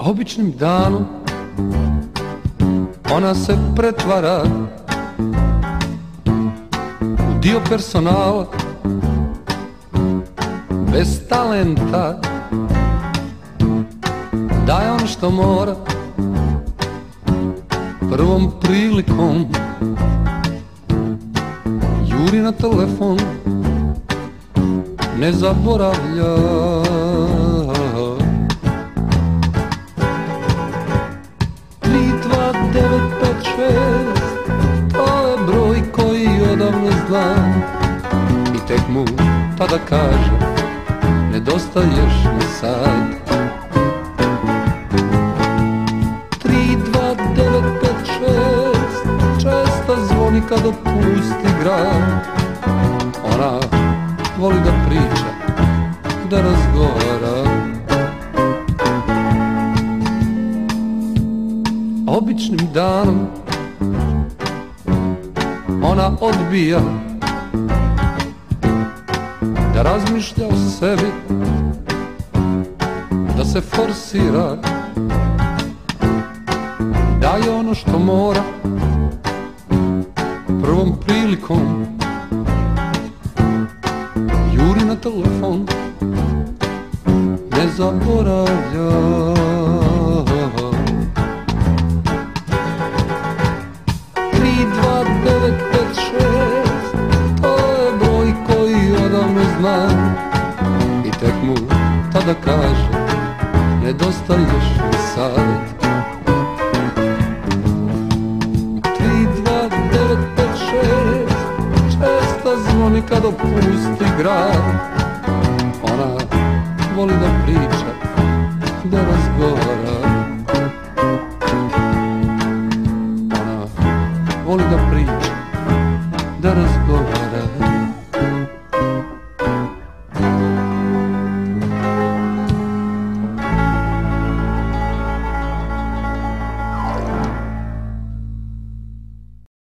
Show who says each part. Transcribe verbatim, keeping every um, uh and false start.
Speaker 1: Običnim danom ona se pretvara u dio personala, bez talenta. Daje ono što mora, prvom prilikom juri na telefon, ne zaboravlja. Tri, dva, devet, pet, šest, to je broj koji odavno zna i tek mu tada kaže, nedostaješ mi sad. Tri, dva, devet, pet, šest, često zvoni kad opusti grad. Ona voli da priča, da razgovara. Običnim danom ona odbija da razmišlja o sebi, da se forsira. Daje ono što mora, prvom prilikom juri na telefon, ne zaboravlja. Tri, dva, devet, pet, šest, to je broj koji odavno zna i tek mu tada kaže, nedostaješ mi sad. Tri, dva, devet, pet, šest, često zvoni kad opusti grad. Ona voli da priča, da razgovara. Ona voli da priča, da razgovara.